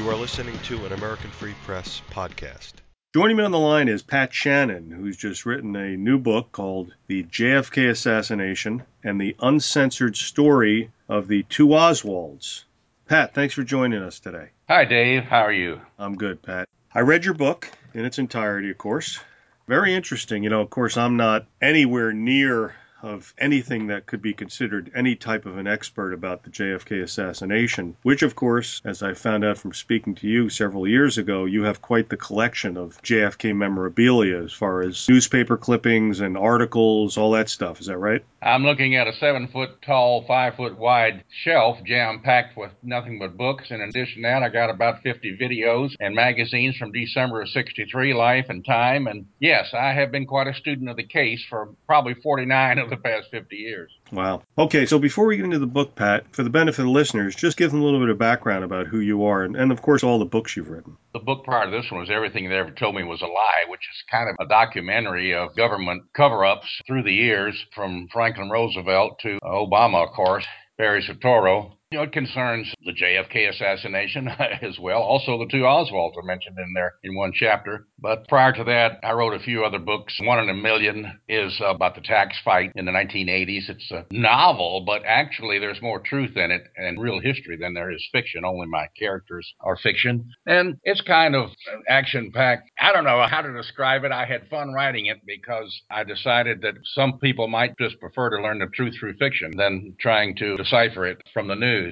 You are listening to an American Free Press podcast. Joining me on the line is Pat Shannon, who's just written a new book called The JFK Assassination and the Uncensored Story of the Two Oswalds. Pat, thanks for joining us today. Hi, Dave. How are you? I'm good, Pat. I read your book in its entirety, of course. Very interesting. Of course, I'm not anywhere near of anything that could be considered any type of an expert about the JFK assassination, which, of course, as I found out from speaking to you several years ago, you have quite the collection of JFK memorabilia as far as newspaper clippings and articles, all that stuff. Is that right? I'm looking at a 7-foot tall, 5-foot wide shelf jam-packed with nothing but books. In addition to that, I got about 50 videos and magazines from December of '63, Life and Time. And yes, I have been quite a student of the case for probably 49 of the past 50 years. Wow. Okay, so before we get into the book, Pat, for the benefit of the listeners, just give them a little bit of background about who you are and of course, all the books you've written. The book prior to this one was Everything They Ever Told Me Was a Lie, which is kind of a documentary of government cover-ups through the years from Franklin Roosevelt to Obama, of course, Barry Soetoro. It concerns the JFK assassination as well. Also, the two Oswalds are mentioned in there in one chapter. But prior to that, I wrote a few other books. One in a Million is about the tax fight in the 1980s. It's a novel, but actually there's more truth in it and real history than there is fiction. Only my characters are fiction. And it's kind of action-packed. I don't know how to describe it. I had fun writing it because I decided that some people might just prefer to learn the truth through fiction than trying to decipher it from the news.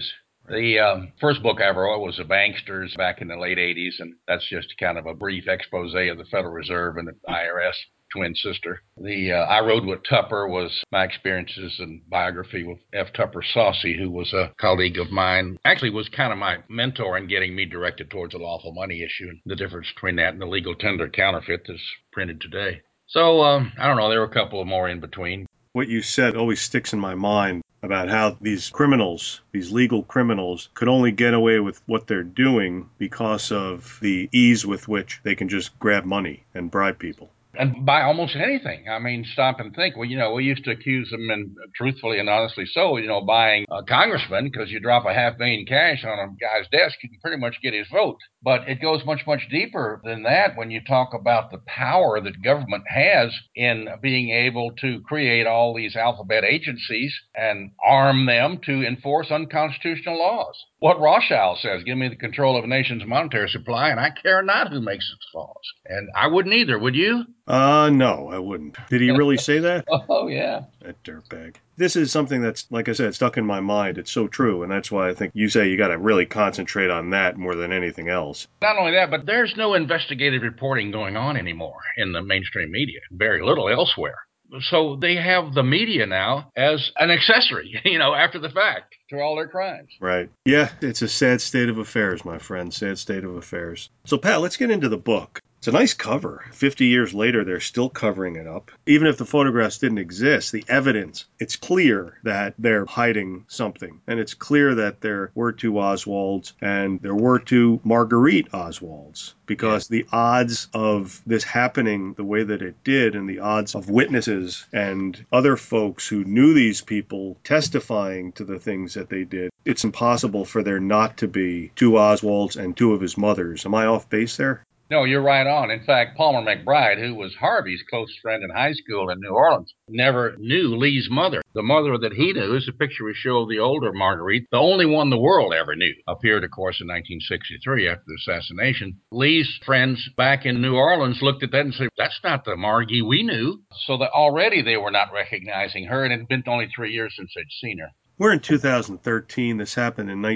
The first book I ever wrote was The Banksters back in the late 80s, and that's just kind of a brief expose of the Federal Reserve and the IRS twin sister. The I Rode with Tupper was my experiences and biography with F. Tupper Saucy, who was a colleague of mine. Actually was kind of my mentor in getting me directed towards the lawful money issue and the difference between that and the legal tender counterfeit that's printed today. So, I don't know, there were a couple of more in between. What you said always sticks in my mind about how these criminals, these legal criminals, could only get away with what they're doing because of the ease with which they can just grab money and bribe people. And buy almost anything. I mean, stop and think. Well, we used to accuse them, and truthfully and honestly so, buying a congressman, because you drop $500,000 cash on a guy's desk, you can pretty much get his vote. But it goes much, much deeper than that when you talk about the power that government has in being able to create all these alphabet agencies and arm them to enforce unconstitutional laws. What Rothschild says, give me the control of a nation's monetary supply, and I care not who makes its laws. And I wouldn't either, would you? No, I wouldn't. Did he really say that? Oh, yeah. That dirtbag. This is something that's, like I said, stuck in my mind. It's so true, and that's why I think you say you got to really concentrate on that more than anything else. Not only that, but there's no investigative reporting going on anymore in the mainstream media. Very little elsewhere. So they have the media now as an accessory, after the fact to all their crimes. Right. Yeah, it's a sad state of affairs, my friend. Sad state of affairs. So, Pat, let's get into the book. It's a nice cover. 50 years later, they're still covering it up. Even if the photographs didn't exist, the evidence, it's clear that they're hiding something. And it's clear that there were two Oswalds and there were two Marguerite Oswalds. Because the odds of this happening the way that it did and the odds of witnesses and other folks who knew these people testifying to the things that they did, it's impossible for there not to be two Oswalds and two of his mothers. Am I off base there? No, you're right on. In fact, Palmer McBride, who was Harvey's close friend in high school in New Orleans, never knew Lee's mother. The mother that he knew is a picture we show of the older Marguerite, the only one the world ever knew. Appeared, of course, in 1963 after the assassination. Lee's friends back in New Orleans looked at that and said, that's not the Margie we knew. So that already they were not recognizing her, and it had been only 3 years since they'd seen her. We're in 2013. This happened in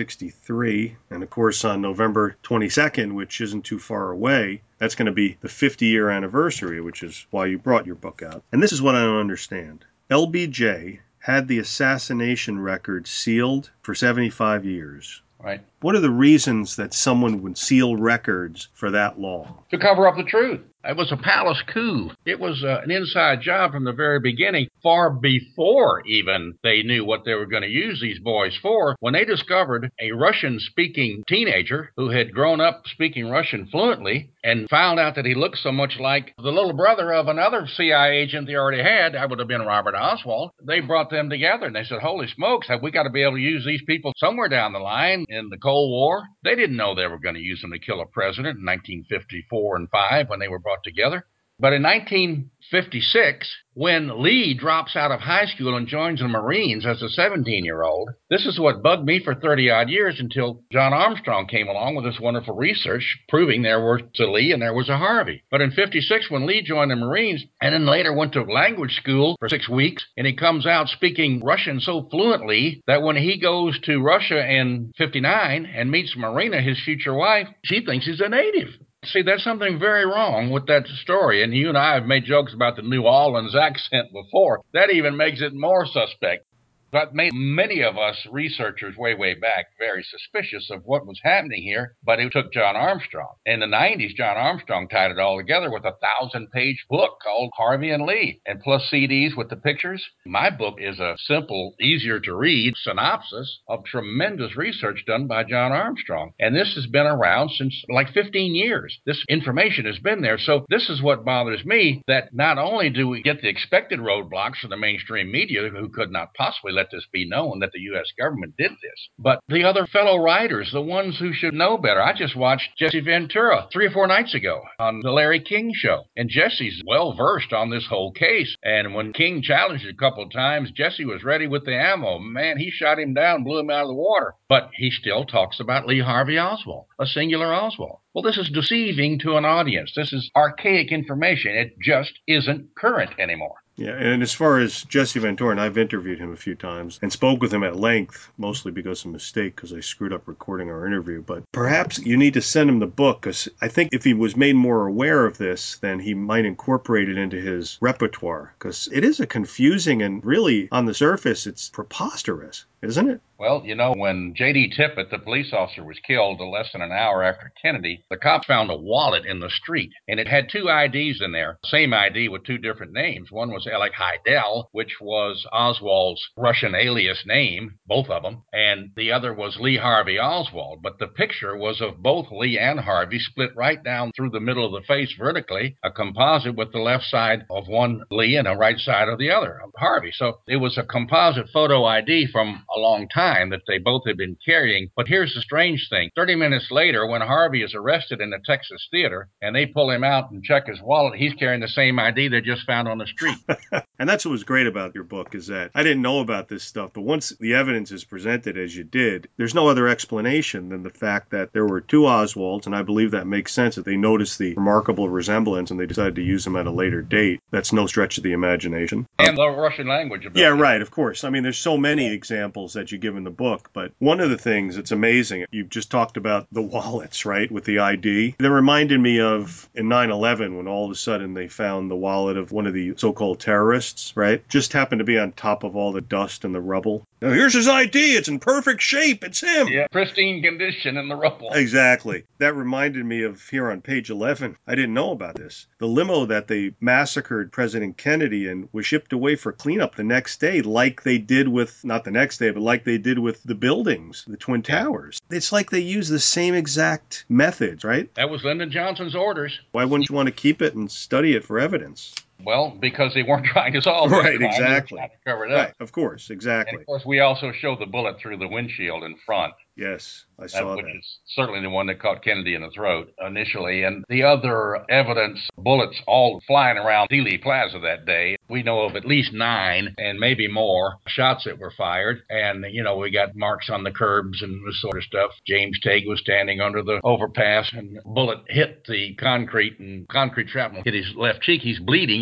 1963. And of course, on November 22nd, which isn't too far away, that's going to be the 50-year anniversary, which is why you brought your book out. And this is what I don't understand. LBJ had the assassination record sealed for 75 years. Right. What are the reasons that someone would seal records for that long? To cover up the truth. It was a palace coup. It was an inside job from the very beginning, far before even they knew what they were going to use these boys for. When they discovered a Russian-speaking teenager who had grown up speaking Russian fluently and found out that he looked so much like the little brother of another CIA agent they already had, that would have been Robert Oswald, they brought them together and they said, holy smokes, have we got to be able to use these people somewhere down the line in the Cold War? They didn't know they were going to use them to kill a president in 1954 and 5 when they were brought together. But in 1956, when Lee drops out of high school and joins the Marines as a 17-year-old, this is what bugged me for 30-odd years until John Armstrong came along with this wonderful research proving there was a Lee and there was a Harvey. But in 56, when Lee joined the Marines and then later went to language school for 6 weeks, and he comes out speaking Russian so fluently that when he goes to Russia in 59 and meets Marina, his future wife, she thinks he's a native. See, there's something very wrong with that story, and you and I have made jokes about the New Orleans accent before. That even makes it more suspect. That made many of us researchers way back very suspicious of what was happening here, but it took John Armstrong. In the 90s, John Armstrong tied it all together with a 1,000-page book called Harvey and Lee, and plus CDs with the pictures. My book is a simple, easier-to-read synopsis of tremendous research done by John Armstrong, and this has been around since like 15 years. This information has been there, so this is what bothers me, that not only do we get the expected roadblocks from the mainstream media who could not possibly let this be known that the U.S. government did this, but the other fellow writers, the ones who should know better. I just watched Jesse Ventura 3 or 4 nights ago on the Larry King show, and Jesse's well-versed on this whole case, and when King challenged a couple of times, Jesse was ready with the ammo. Man, he shot him down, blew him out of the water, but he still talks about Lee Harvey Oswald, a singular Oswald. Well, this is deceiving to an audience. This is archaic information. It just isn't current anymore. Yeah, and as far as Jesse Ventura, and I've interviewed him a few times and spoke with him at length, mostly because of a mistake, because I screwed up recording our interview. But perhaps you need to send him the book, because I think if he was made more aware of this, then he might incorporate it into his repertoire, because it is a confusing and really, on the surface, it's preposterous, isn't it? Well, you know, when J.D. Tippit, the police officer, was killed less than an hour after Kennedy, the cops found a wallet in the street, and it had 2 IDs in there, same ID with 2 different names. One was Alec Heidel, which was Oswald's Russian alias name, both of them, and the other was Lee Harvey Oswald. But the picture was of both Lee and Harvey split right down through the middle of the face vertically, a composite with the left side of one Lee and the right side of the other, of Harvey. So it was a composite photo ID from a long time that they both had been carrying. But here's the strange thing. 30 minutes later, when Harvey is arrested in the Texas theater and they pull him out and check his wallet, he's carrying the same ID they just found on the street. And that's what was great about your book, is that I didn't know about this stuff, but once the evidence is presented as you did, there's no other explanation than the fact that there were 2 Oswalds, and I believe that makes sense, that they noticed the remarkable resemblance and they decided to use them at a later date. That's no stretch of the imagination. And the Russian language. Yeah, right, of course. I mean, there's so many examples that you give in the book, but one of the things that's amazing, you just talked about the wallets, right, with the ID. That reminded me of in 9/11 when all of a sudden they found the wallet of one of the so-called terrorists, right? Just happened to be on top of all the dust and the rubble. Now, here's his ID. It's in perfect shape. It's him. Yeah, pristine condition in the rubble. Exactly. That reminded me of here on page 11. I didn't know about this. The limo that they massacred President Kennedy in was shipped away for cleanup the next day, like they did with, not the next day, but like they did with the buildings, the Twin Towers. It's like they use the same exact methods, right? That was Lyndon Johnson's orders. Why wouldn't you want to keep it and study it for evidence? Well, because they weren't trying to solve it. Right, exactly. They were trying to cover it up. Right, of course, exactly. And of course, we also show the bullet through the windshield in front. Yes, I saw that. Which is certainly the one that caught Kennedy in the throat initially. And the other evidence, bullets all flying around Dealey Plaza that day. We know of at least 9 and maybe more shots that were fired. And, you know, we got marks on the curbs and this sort of stuff. James Tague was standing under the overpass and a bullet hit the concrete and concrete shrapnel hit his left cheek. He's bleeding.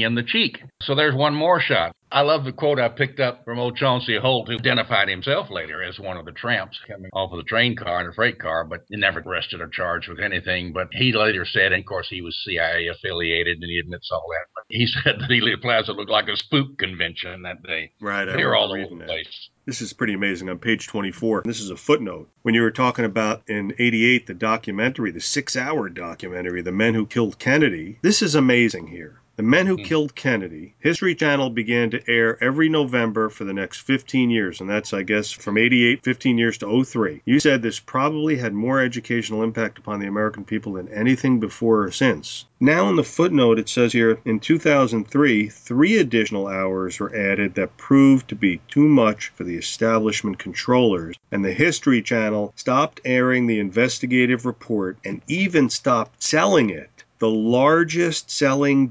in the cheek. So there's one more shot. I love the quote I picked up from old Chauncey Holt, who identified himself later as one of the tramps coming off of the train car and a freight car, but he never arrested or charged with anything. But he later said, and of course he was CIA affiliated, and he admits all that, but he said that Ely Plaza looked like a spook convention that day. Right, I They were all remember over reading the that. place. This is pretty amazing. On page 24, this is a footnote. When you were talking about in 88, the documentary, the 6-hour documentary, The Men Who Killed Kennedy, this is amazing here. The Men Who Killed Kennedy, History Channel began to air every November for the next 15 years, and that's, I guess, from 88, 15 years to 03. You said this probably had more educational impact upon the American people than anything before or since. Now in the footnote, it says here, in 2003, 3 additional hours were added that proved to be too much for the establishment controllers, and the History Channel stopped airing the investigative report and even stopped selling it. The largest selling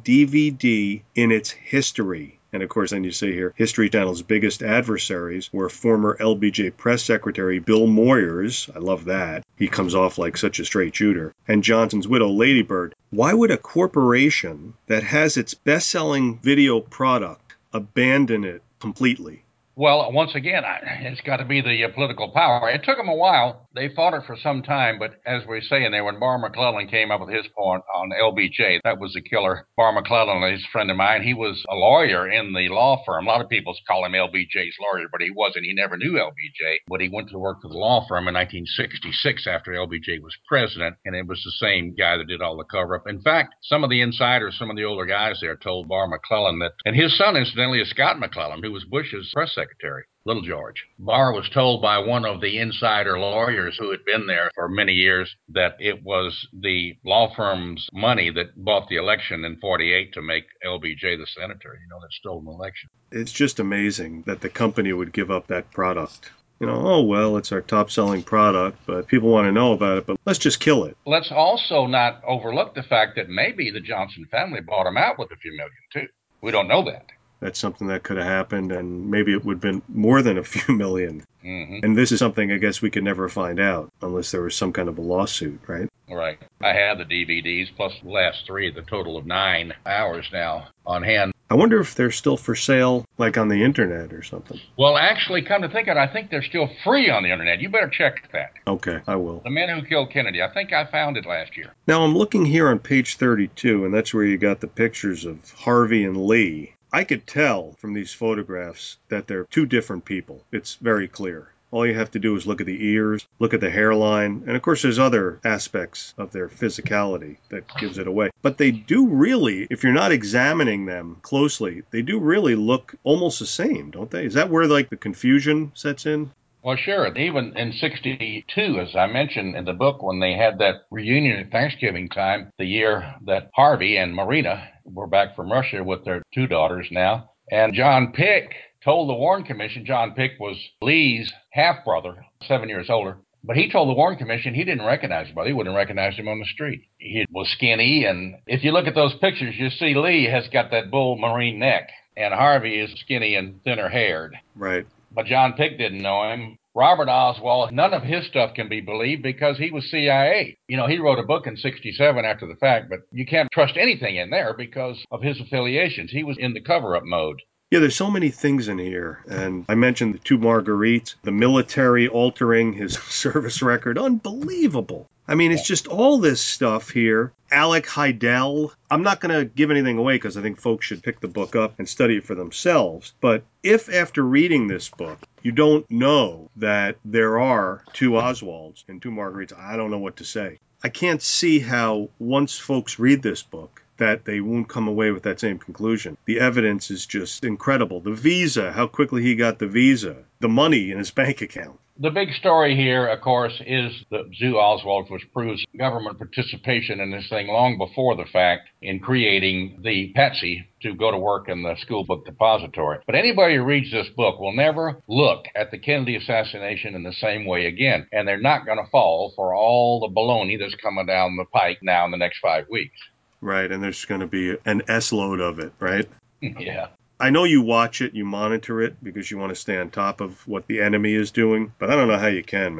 DVD in its history. And of course, then you say here, History Channel's biggest adversaries were former LBJ press secretary Bill Moyers. I love that. He comes off like such a straight shooter. And Johnson's widow, Lady Bird. Why would a corporation that has its best-selling video product abandon it completely? Well, once again, it's got to be the political power. It took them a while. They fought it for some time, but as we were saying there, when Bar McClellan came up with his point on LBJ, that was the killer. Bar McClellan is a friend of mine. He was a lawyer in the law firm. A lot of people call him LBJ's lawyer, but he wasn't. He never knew LBJ, but he went to work for the law firm in 1966 after LBJ was president, and it was the same guy that did all the cover-up. In fact, some of the insiders, some of the older guys there told Bar McClellan that, and his son, incidentally, is Scott McClellan, who was Bush's press secretary. Little George. Barr was told by one of the insider lawyers who had been there for many years that it was the law firm's money that bought the election in 48 to make LBJ the senator, that stole the election. It's just amazing that the company would give up that product. Oh, well, it's our top-selling product, but people want to know about it, but let's just kill it. Let's also not overlook the fact that maybe the Johnson family bought him out with a few million, too. We don't know that. That's something that could have happened, and maybe it would have been more than a few million. Mm-hmm. And this is something I guess we could never find out unless there was some kind of a lawsuit, right? Right. I have the DVDs plus the last 3, the total of 9 hours now on hand. I wonder if they're still for sale, like on the internet or something. Well, actually, come to think of it, I think they're still free on the internet. You better check that. Okay, I will. The Men Who Killed Kennedy. I think I found it last year. Now, I'm looking here on page 32, and that's where you got the pictures of Harvey and Lee. I could tell from these photographs that they're 2 different people. It's very clear. All you have to do is look at the ears, look at the hairline, and of course there's other aspects of their physicality that gives it away. But they do really, if you're not examining them closely, they do really look almost the same, don't they? Is that where the confusion sets in? Well, sure. Even in 62, as I mentioned in the book, when they had that reunion at Thanksgiving time, the year that Harvey and Marina were back from Russia with their 2 daughters now, and John Pick told the Warren Commission, John Pick was Lee's half-brother, 7 years older, but he told the Warren Commission he didn't recognize him, but he wouldn't recognize him on the street. He was skinny, and if you look at those pictures, you see Lee has got that bull marine neck, and Harvey is skinny and thinner-haired. Right. But John Pick didn't know him. Robert Oswald, none of his stuff can be believed because he was CIA. He wrote a book in 67 after the fact, but you can't trust anything in there because of his affiliations. He was in the cover-up mode. Yeah, there's so many things in here. And I mentioned the 2 Marguerites, the military altering his service record. Unbelievable. I mean, it's just all this stuff here. Alec Heidel. I'm not going to give anything away because I think folks should pick the book up and study it for themselves. But if after reading this book, you don't know that there are 2 Oswalds and 2 Marguerites, I don't know what to say. I can't see how once folks read this book, that they won't come away with that same conclusion. The evidence is just incredible. The visa, how quickly he got the visa, the money in his bank account. The big story here, of course, is the Zoo Oswald, which proves government participation in this thing long before the fact in creating the Patsy to go to work in the school book depository. But anybody who reads this book will never look at the Kennedy assassination in the same way again, and they're not going to fall for all the baloney that's coming down the pike now in the next 5 weeks. Right, and there's going to be an S-load of it, right? Yeah. I know you watch it, you monitor it, because you want to stay on top of what the enemy is doing, but I don't know how you can, man.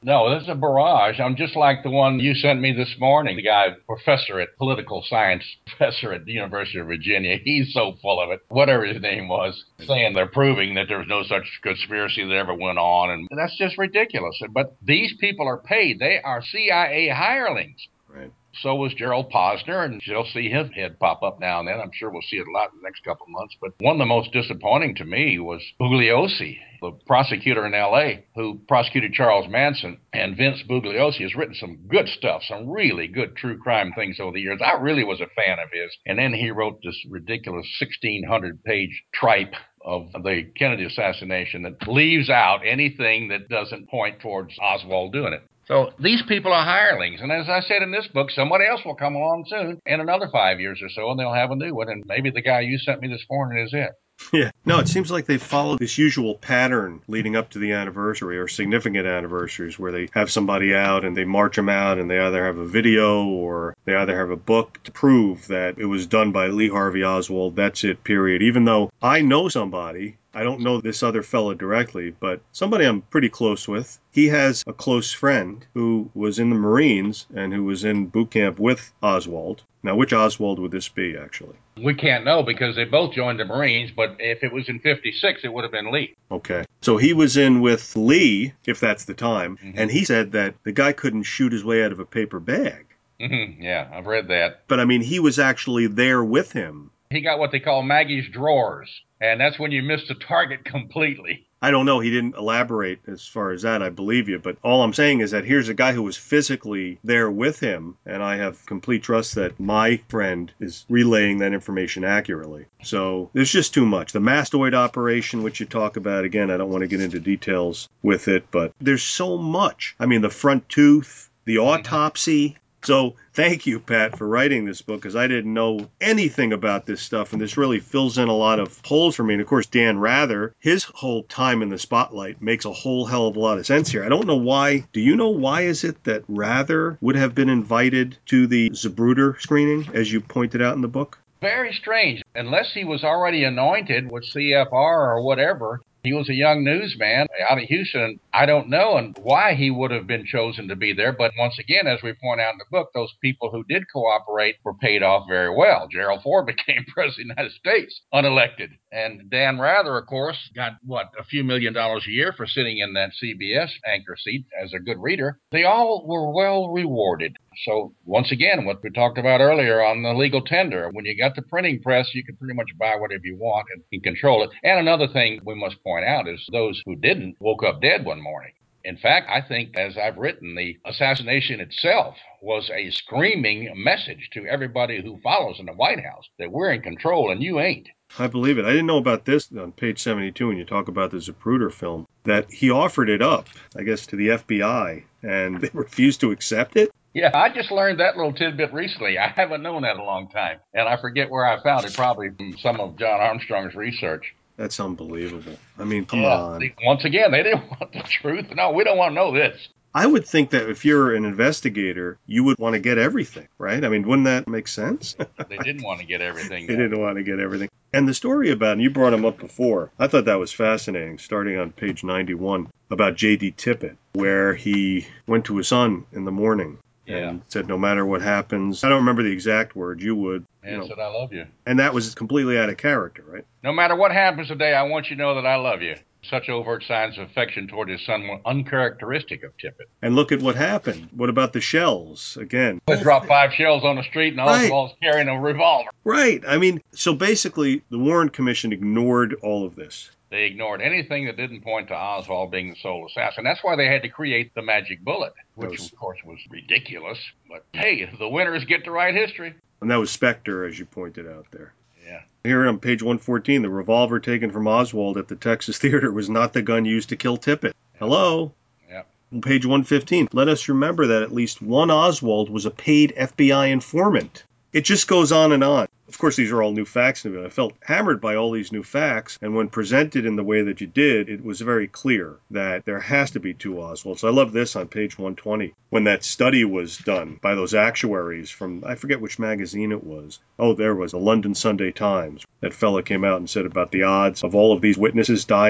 No, this is a barrage. I'm just like the one you sent me this morning. The guy, political science professor at the University of Virginia. He's so full of it. Whatever his name was, saying they're proving that there's no such conspiracy that ever went on. And that's just ridiculous. But these people are paid. They are CIA hirelings. Right. So was Gerald Posner, and you'll see his head pop up now and then. I'm sure we'll see it a lot in the next couple of months. But one of the most disappointing to me was Bugliosi, the prosecutor in L.A. who prosecuted Charles Manson. And Vince Bugliosi has written some good stuff, some really good true crime things over the years. I really was a fan of his. And then he wrote this ridiculous 1,600-page tripe of the Kennedy assassination that leaves out anything that doesn't point towards Oswald doing it. So these people are hirelings. And as I said in this book, somebody else will come along soon in another 5 years or so, and they'll have a new one. And maybe the guy you sent me this morning is it. Yeah. No, it seems like they follow this usual pattern leading up to the anniversary or significant anniversaries where they have somebody out and they march them out and they either have a video or they either have a book to prove that it was done by Lee Harvey Oswald. That's it, period. Even though I know somebody, I don't know this other fella directly, but somebody I'm pretty close with. He has a close friend who was in the Marines and who was in boot camp with Oswald. Now, which Oswald would this be, actually? We can't know because they both joined the Marines, but if it was in 56, it would have been Lee. Okay. So he was in with Lee, if that's the time, and he said that the guy couldn't shoot his way out of a paper bag. Mm-hmm. Yeah, I've read that. But, I mean, he was actually there with him. He got what they call Maggie's drawers, and that's when you miss the target completely. I don't know. He didn't elaborate as far as that. I believe you. But all I'm saying is that here's a guy who was physically there with him, and I have complete trust that my friend is relaying that information accurately. So there's just too much. The mastoid operation, which you talk about, again, I don't want to get into details with it, but there's so much. I mean, the front tooth, the autopsy. So thank you, Pat, for writing this book, because I didn't know anything about this stuff, and this really fills in a lot of holes for me. And, of course, Dan Rather, his whole time in the spotlight makes a whole hell of a lot of sense here. I don't know why. Do you know why is it that Rather would have been invited to the Zapruder screening, as you pointed out in the book? Very strange. Unless he was already anointed with CFR or whatever, he was a young newsman out of Houston. I don't know and why he would have been chosen to be there. But once again, as we point out in the book, those people who did cooperate were paid off very well. Gerald Ford became president of the United States, unelected. And Dan Rather, of course, got, a few $1 million a year for sitting in that CBS anchor seat as a good reader. They all were well rewarded. So once again, what we talked about earlier on the legal tender, when you got the printing press, you can pretty much buy whatever you want and control it. And another thing we must point out is those who didn't woke up dead one morning. In fact, I think, as I've written, the assassination itself was a screaming message to everybody who follows in the White House that we're in control and you ain't. I believe it. I didn't know about this on page 72 when you talk about the Zapruder film, that he offered it up, I guess, to the FBI, and they refused to accept it. Yeah, I just learned that little tidbit recently. I haven't known that a long time, and I forget where I found it, probably from some of John Armstrong's research. That's unbelievable. I mean, come on. Once again, they didn't want the truth. No, we don't want to know this. I would think that if you're an investigator, you would want to get everything, right? I mean, wouldn't that make sense? They didn't want to get everything. They didn't want to get everything. And the story about, and you brought him up before, I thought that was fascinating, starting on page 91, about J.D. Tippit, where he went to his son in the morning and said, no matter what happens, I don't remember the exact words, you would. And said, I love you. And that was completely out of character, right? No matter what happens today, I want you to know that I love you. Such overt signs of affection toward his son were uncharacteristic of Tippit. And look at what happened. What about the shells? Again. They dropped 5 shells on the street and Oswald's carrying a revolver. Right. I mean, so basically, the Warren Commission ignored all of this. They ignored anything that didn't point to Oswald being the sole assassin. That's why they had to create the magic bullet, which, of course, was ridiculous. But, hey, the winners get to write history. And that was Spectre, as you pointed out there. Yeah. Here on page 114, the revolver taken from Oswald at the Texas Theater was not the gun used to kill Tippit. Hello? Yeah. On page 115, let us remember that at least one Oswald was a paid FBI informant. It just goes on and on. Of course, these are all new facts to me. I felt hammered by all these new facts, and when presented in the way that you did, it was very clear that there has to be 2 Oswalds. I love this on page 120. When that study was done by those actuaries from, I forget which magazine it was. Oh, there was the London Sunday Times. That fella came out and said about the odds of all of these witnesses dying.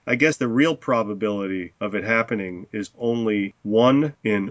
I guess the real probability of it happening is only 1 in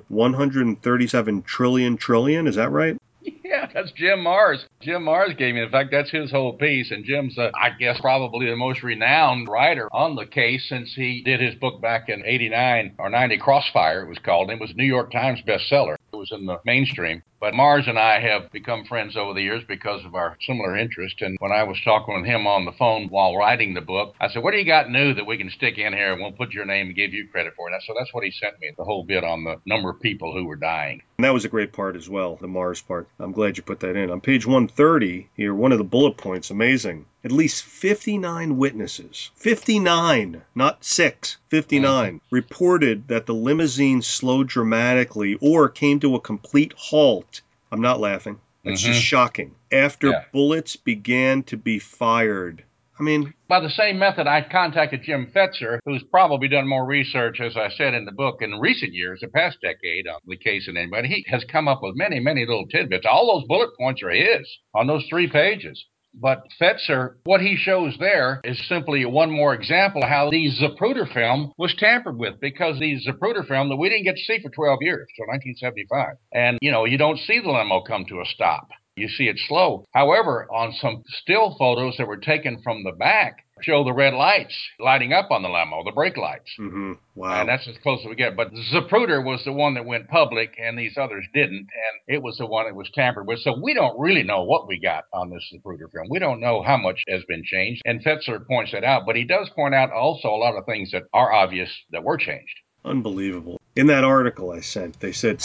137 trillion. Is that right? Yeah, that's Jim Marrs. Jim Marrs gave me, in fact, that's his whole piece. And Jim's, I guess, probably the most renowned writer on the case since he did his book back in 89 or 90, Crossfire, it was called. It was a New York Times bestseller. It was in the mainstream. But Marrs and I have become friends over the years because of our similar interest. And when I was talking with him on the phone while writing the book, I said, what do you got new that we can stick in here and we'll put your name and give you credit for it? So that's what he sent me, the whole bit on the number of people who were dying. And that was a great part as well, the Mars part. I'm glad you put that in. On page 130 here, one of the bullet points, amazing. At least 59 witnesses, 59, not 6, 59, reported that the limousine slowed dramatically or came to a complete halt. I'm not laughing. That's just shocking. After bullets began to be fired. I mean, by the same method, I contacted Jim Fetzer, who's probably done more research, as I said in the book, in recent years, the past decade, on the case than anybody. He has come up with many, many little tidbits. All those bullet points are his on those 3 pages. But Fetzer, what he shows there is simply one more example of how the Zapruder film was tampered with, because the Zapruder film that we didn't get to see for 12 years, till 1975. And, you don't see the limo come to a stop. You see it slow. However, on some still photos that were taken from the back, show the red lights lighting up on the limo, the brake lights. Wow. And that's as close as we get. But Zapruder was the one that went public, and these others didn't. And it was the one that was tampered with. So we don't really know what we got on this Zapruder film. We don't know how much has been changed. And Fetzer points that out. But he does point out also a lot of things that are obvious that were changed. Unbelievable. In that article I sent, they said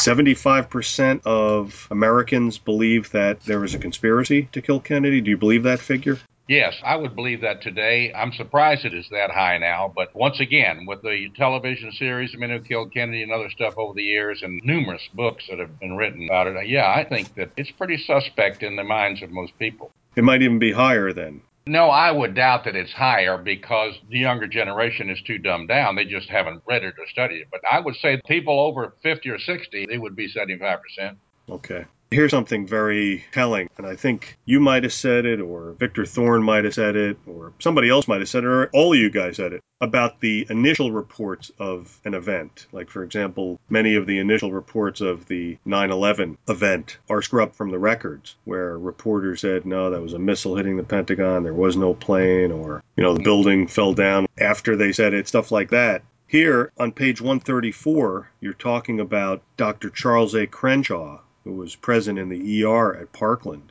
75% of Americans believe that there was a conspiracy to kill Kennedy. Do you believe that figure? Yes, I would believe that today. I'm surprised it is that high now. But once again, with the television series, The Men Who Killed Kennedy and other stuff over the years and numerous books that have been written about it, I think that it's pretty suspect in the minds of most people. It might even be higher then. No, I would doubt that it's higher because the younger generation is too dumbed down. They just haven't read it or studied it. But I would say people over 50 or 60, it would be 75%. Okay. Here's something very telling, and I think you might have said it, or Victor Thorne might have said it, or somebody else might have said it, or all of you guys said it, about the initial reports of an event. Like, for example, many of the initial reports of the 9/11 event are scrubbed from the records, where reporters said, no, that was a missile hitting the Pentagon, there was no plane, or, the building fell down after they said it, stuff like that. Here, on page 134, you're talking about Dr. Charles A. Crenshaw, who was present in the ER at Parkland,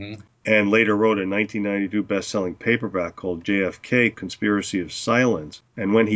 and later wrote a 1992 best-selling paperback called JFK, Conspiracy of Silence. And when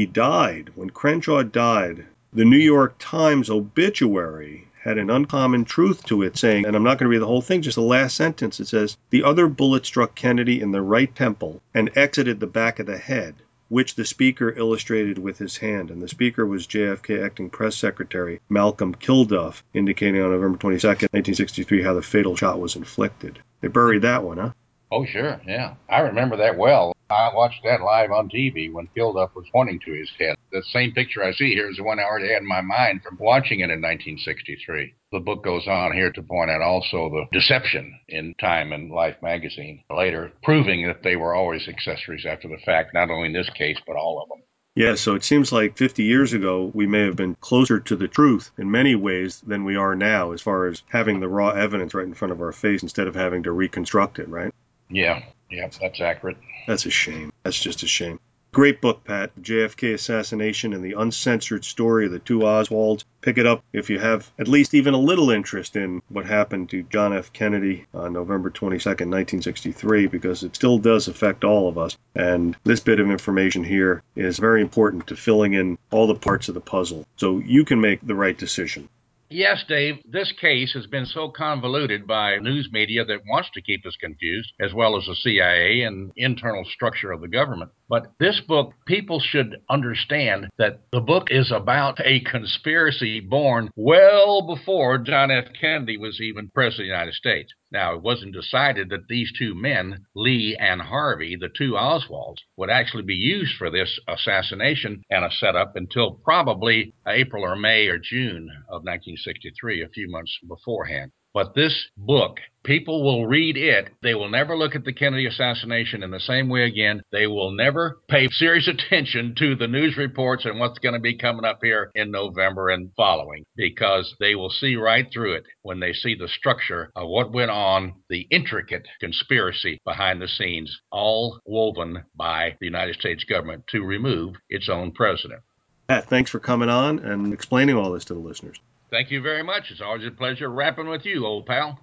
Crenshaw died, the New York Times obituary had an uncommon truth to it, saying, and I'm not going to read the whole thing, just the last sentence, it says, the other bullet struck Kennedy in the right temple and exited the back of the head, which the speaker illustrated with his hand. And the speaker was JFK Acting Press Secretary Malcolm Kilduff, indicating on November 22nd, 1963, how the fatal shot was inflicted. They buried that one, huh? Oh, sure, yeah. I remember that well. I watched that live on TV when Kilduff was pointing to his head. The same picture I see here is the one I already had in my mind from watching it in 1963. The book goes on here to point out also the deception in Time and Life magazine later, proving that they were always accessories after the fact, not only in this case, but all of them. Yeah, so it seems like 50 years ago, we may have been closer to the truth in many ways than we are now, as far as having the raw evidence right in front of our face instead of having to reconstruct it, right? Yeah, that's accurate. That's a shame. That's just a shame. Great book, Pat. The JFK Assassination and the Uncensored Story of the Two Oswalds. Pick it up if you have at least even a little interest in what happened to John F. Kennedy on November 22nd, 1963, because it still does affect all of us. And this bit of information here is very important to filling in all the parts of the puzzle so you can make the right decision. Yes, Dave, this case has been so convoluted by news media that wants to keep us confused, as well as the CIA and internal structure of the government. But this book, people should understand that the book is about a conspiracy born well before John F. Kennedy was even President of the United States. Now, it wasn't decided that these two men, Lee and Harvey, the two Oswalds, would actually be used for this assassination and a setup until probably April or May or June of 1963, a few months beforehand. But this book, people will read it. They will never look at the Kennedy assassination in the same way again. They will never pay serious attention to the news reports and what's going to be coming up here in November and following, because they will see right through it when they see the structure of what went on, the intricate conspiracy behind the scenes, all woven by the United States government to remove its own president. Pat, thanks for coming on and explaining all this to the listeners. Thank you very much. It's always a pleasure rapping with you, old pal.